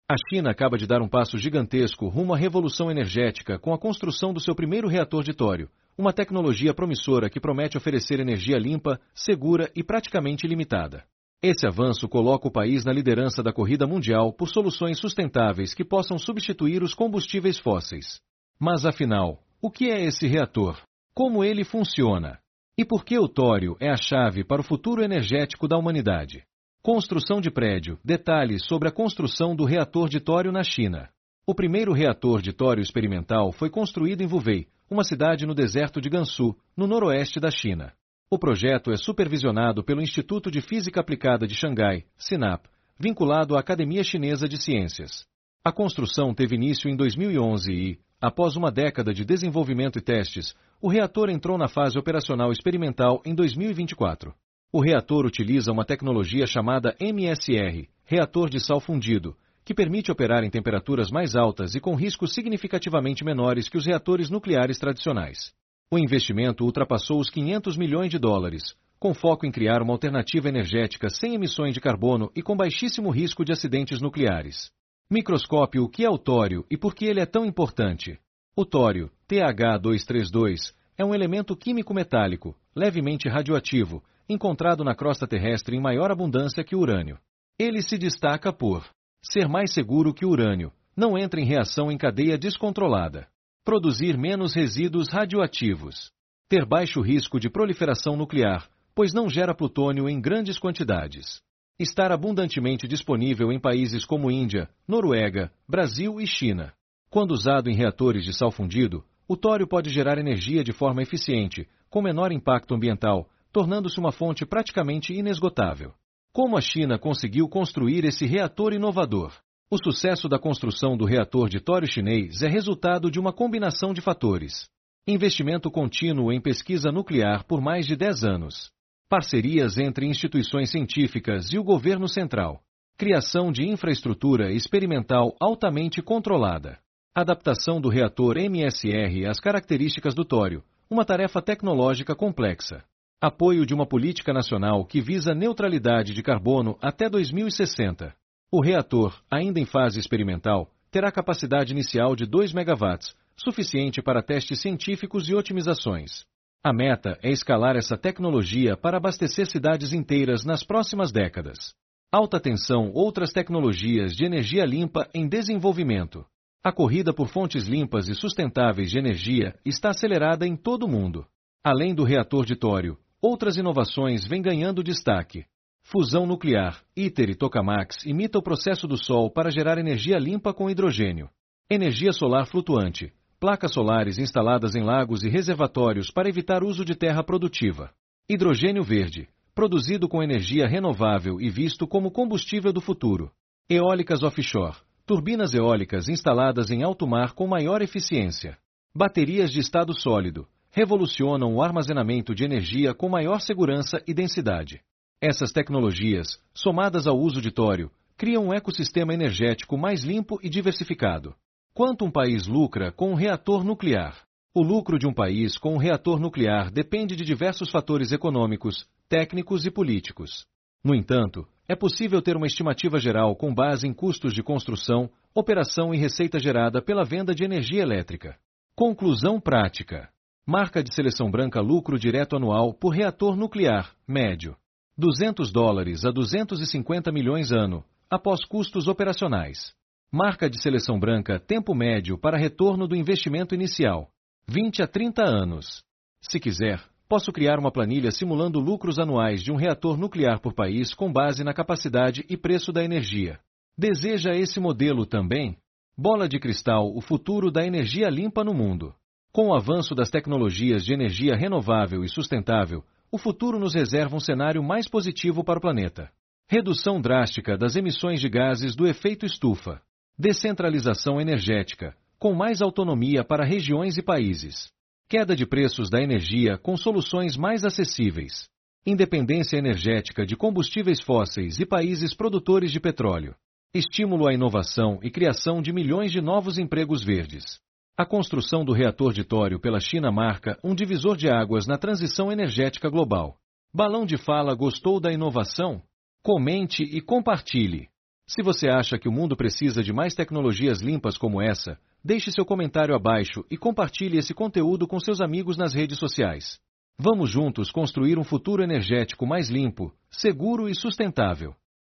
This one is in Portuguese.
A China acaba de dar um passo gigantesco rumo à revolução energética com a construção do seu primeiro reator de tório, uma tecnologia promissora que promete oferecer energia limpa, segura e praticamente ilimitada. Esse avanço coloca o país na liderança da corrida mundial por soluções sustentáveis que possam substituir os combustíveis fósseis. Mas afinal, o que é esse reator? Como ele funciona? E por que o tório é a chave para o futuro energético da humanidade? Construção de prédio. Detalhes sobre a construção do reator de tório na China. O primeiro reator de tório experimental foi construído em Wuvei, uma cidade no deserto de Gansu, no noroeste da China. O projeto é supervisionado pelo Instituto de Física Aplicada de Xangai, SINAP, vinculado à Academia Chinesa de Ciências. A construção teve início em 2011 e, após uma década de desenvolvimento e testes, o reator entrou na fase operacional experimental em 2024. O reator utiliza uma tecnologia chamada MSR, reator de sal fundido, que permite operar em temperaturas mais altas e com riscos significativamente menores que os reatores nucleares tradicionais. O investimento ultrapassou os $500 milhões, com foco em criar uma alternativa energética sem emissões de carbono e com baixíssimo risco de acidentes nucleares. Microscópio. O que é o tório e por que ele é tão importante? O tório, Th232, é um elemento químico metálico, levemente radioativo, encontrado na crosta terrestre em maior abundância que o urânio. Ele se destaca por ser mais seguro que o urânio, não entra em reação em cadeia descontrolada, produzir menos resíduos radioativos, ter baixo risco de proliferação nuclear, pois não gera plutônio em grandes quantidades, estar abundantemente disponível em países como Índia, Noruega, Brasil e China. Quando usado em reatores de sal fundido, o tório pode gerar energia de forma eficiente, com menor impacto ambiental, tornando-se uma fonte praticamente inesgotável. Como a China conseguiu construir esse reator inovador? O sucesso da construção do reator de tório chinês é resultado de uma combinação de fatores. Investimento contínuo em pesquisa nuclear por mais de 10 anos. Parcerias entre instituições científicas e o governo central. Criação de infraestrutura experimental altamente controlada. Adaptação do reator MSR às características do tório, uma tarefa tecnológica complexa. Apoio de uma política nacional que visa neutralidade de carbono até 2060. O reator, ainda em fase experimental, terá capacidade inicial de 2 MW, suficiente para testes científicos e otimizações. A meta é escalar essa tecnologia para abastecer cidades inteiras nas próximas décadas. Alta tensão. Outras tecnologias de energia limpa em desenvolvimento. A corrida por fontes limpas e sustentáveis de energia está acelerada em todo o mundo. Além do reator de tório, outras inovações vêm ganhando destaque. Fusão nuclear. ITER e Tokamak imita o processo do Sol para gerar energia limpa com hidrogênio. Energia solar flutuante. Placas solares instaladas em lagos e reservatórios para evitar uso de terra produtiva. Hidrogênio verde. Produzido com energia renovável e visto como combustível do futuro. Eólicas offshore. Turbinas eólicas instaladas em alto mar com maior eficiência. Baterias de estado sólido. Revolucionam o armazenamento de energia com maior segurança e densidade. Essas tecnologias, somadas ao uso de tório, criam um ecossistema energético mais limpo e diversificado. Quanto um país lucra com um reator nuclear? O lucro de um país com um reator nuclear depende de diversos fatores econômicos, técnicos e políticos. No entanto, é possível ter uma estimativa geral com base em custos de construção, operação e receita gerada pela venda de energia elétrica. Conclusão prática. Marca de seleção branca. Lucro direto anual por reator nuclear, médio. $200 a 250 milhões ano, após custos operacionais. Marca de seleção branca. Tempo médio para retorno do investimento inicial. 20 a 30 anos. Se quiser, posso criar uma planilha simulando lucros anuais de um reator nuclear por país com base na capacidade e preço da energia. Deseja esse modelo também? Bola de cristal. O futuro da energia limpa no mundo. Com o avanço das tecnologias de energia renovável e sustentável, o futuro nos reserva um cenário mais positivo para o planeta. Redução drástica das emissões de gases do efeito estufa. Descentralização energética, com mais autonomia para regiões e países. Queda de preços da energia com soluções mais acessíveis. Independência energética de combustíveis fósseis e países produtores de petróleo. Estímulo à inovação e criação de milhões de novos empregos verdes. A construção do reator de tório pela China marca um divisor de águas na transição energética global. Balão de fala. Gostou da inovação? Comente e compartilhe. Se você acha que o mundo precisa de mais tecnologias limpas como essa, deixe seu comentário abaixo e compartilhe esse conteúdo com seus amigos nas redes sociais. Vamos juntos construir um futuro energético mais limpo, seguro e sustentável.